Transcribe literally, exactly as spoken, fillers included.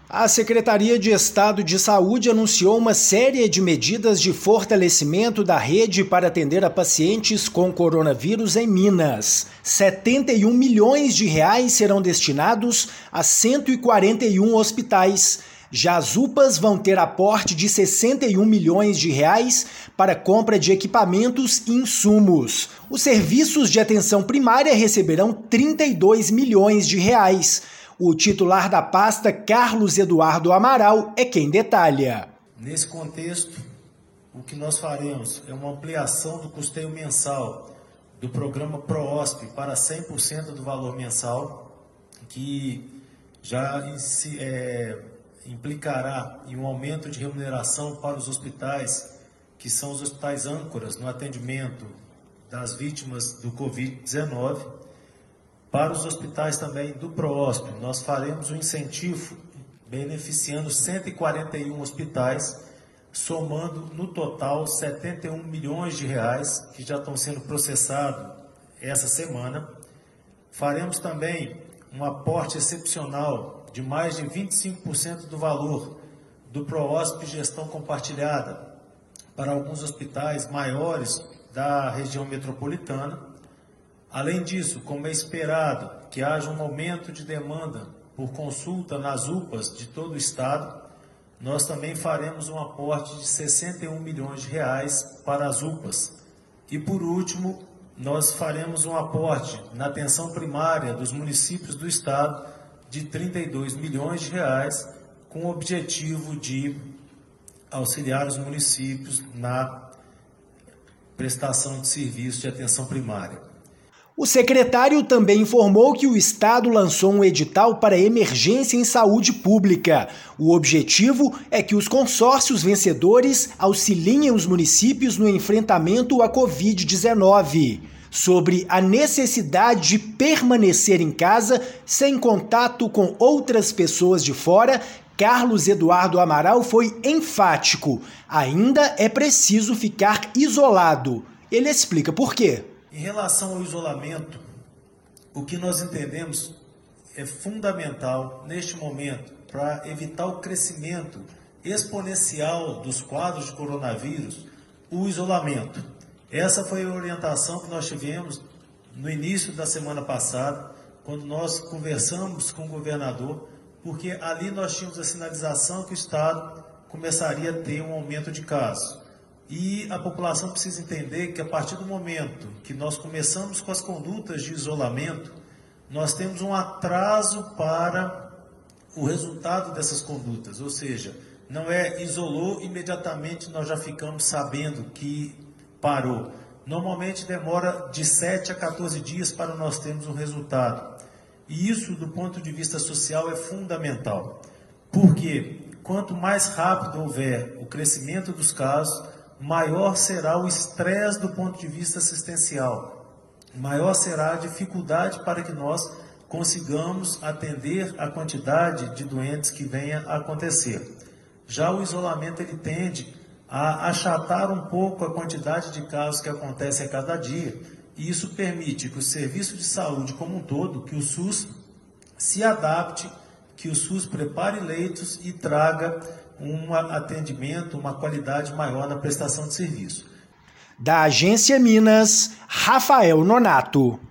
A Secretaria de Estado de Saúde anunciou uma série de medidas de fortalecimento da rede para atender a pacientes com coronavírus em Minas. setenta e um milhões de reais serão destinados a cento e quarenta e um hospitais. Já as U P As vão ter aporte de sessenta e um milhões de reais para compra de equipamentos e insumos. Os serviços de atenção primária receberão trinta e dois milhões de reais. O titular da pasta, Carlos Eduardo Amaral, é quem detalha. Nesse contexto, o que nós faremos é uma ampliação do custeio mensal do programa PROOSP para cem por cento do valor mensal, que já é, implicará em um aumento de remuneração para os hospitais, que são os hospitais âncoras no atendimento das vítimas do covid dezenove. Para os hospitais também do PROOSP, nós faremos um incentivo beneficiando cento e quarenta e um hospitais, somando no total setenta e um milhões de reais que já estão sendo processados essa semana. Faremos também um aporte excepcional de mais de vinte e cinco por cento do valor do PROOSP Gestão Compartilhada para alguns hospitais maiores da região metropolitana. Além disso, como é esperado que haja um aumento de demanda por consulta nas U P As de todo o estado, nós também faremos um aporte de sessenta e um milhões de reais para as U P As. E por último, nós faremos um aporte na atenção primária dos municípios do estado de trinta e dois milhões de reais, com o objetivo de auxiliar os municípios na prestação de serviços de atenção primária. O secretário também informou que o Estado lançou um edital para emergência em saúde pública. O objetivo é que os consórcios vencedores auxiliem os municípios no enfrentamento à covid dezenove. Sobre a necessidade de permanecer em casa sem contato com outras pessoas de fora, Carlos Eduardo Amaral foi enfático. Ainda é preciso ficar isolado. Ele explica por quê. Em relação ao isolamento, o que nós entendemos é fundamental neste momento para evitar o crescimento exponencial dos quadros de coronavírus, o isolamento. Essa foi a orientação que nós tivemos no início da semana passada, quando nós conversamos com o governador, porque ali nós tínhamos a sinalização que o Estado começaria a ter um aumento de casos. E a população precisa entender que a partir do momento que nós começamos com as condutas de isolamento, nós temos um atraso para o resultado dessas condutas, ou seja, não é isolou, imediatamente nós já ficamos sabendo que parou. Normalmente demora de sete a quatorze dias para nós termos um resultado. E isso, do ponto de vista social, é fundamental. Porque quanto mais rápido houver o crescimento dos casos, maior será o estresse do ponto de vista assistencial, maior será a dificuldade para que nós consigamos atender a quantidade de doentes que venha a acontecer. Já o isolamento ele tende a achatar um pouco a quantidade de casos que acontecem a cada dia, e isso permite que o serviço de saúde como um todo, que o SUS se adapte, que o SUS prepare leitos e traga um atendimento, uma qualidade maior na prestação de serviço. Da Agência Minas, Rafael Nonato.